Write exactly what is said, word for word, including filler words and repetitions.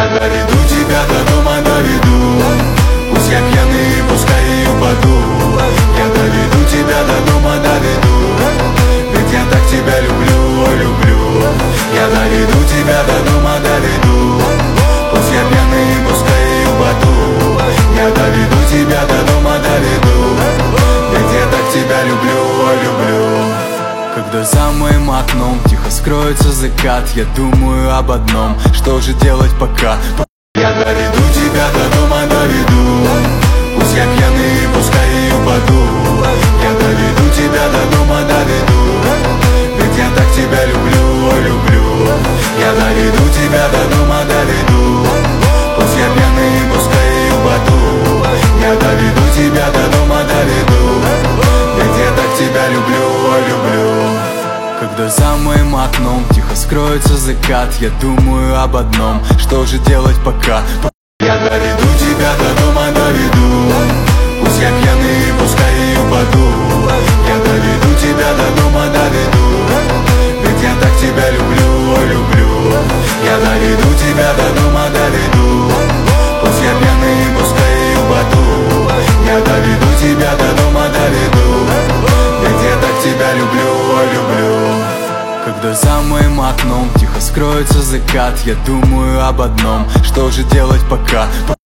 Я доведу тебя до дома, доведу. Пусть я пьяный, пускай и упаду. Я доведу тебя до дома, доведу. Ведь я так тебя люблю, ой, люблю. Я доведу тебя до дома, доведу. Пусть я пьяный, пускай и упаду. Я доведу тебя до дома, доведу. Ведь я так тебя люблю, ой, люблю. Когда за моим окном тихо скроется закат, я думаю об одном: что же делать пока? Я доведу тебя до дома, доведу. Пусть я пьяный, пускай и упаду. Я доведу тебя до дома, доведу. Ведь я так тебя люблю, ой, люблю. Я доведу тебя до дома, доведу. Пусть я пьяный, пускай и упаду. Я доведу тебя до дома, доведу. Ведь я так тебя люблю, ой, люблю. Когда за моим окном тихо скроется закат, я думаю об одном: что же делать пока? Я доведу тебя до дома, доведу. Пусть я пьяный, пускай и упаду. Я доведу тебя до дома, доведу. Ведь я так тебя люблю, ой, люблю. Я доведу тебя до дома, доведу. Пусть я пьяный, пускай и упаду. Я доведу тебя до дома, доведу. Ведь я так тебя люблю, ой, люблю. Когда за моим окном тихо скроется закат, я думаю об одном: что же делать пока?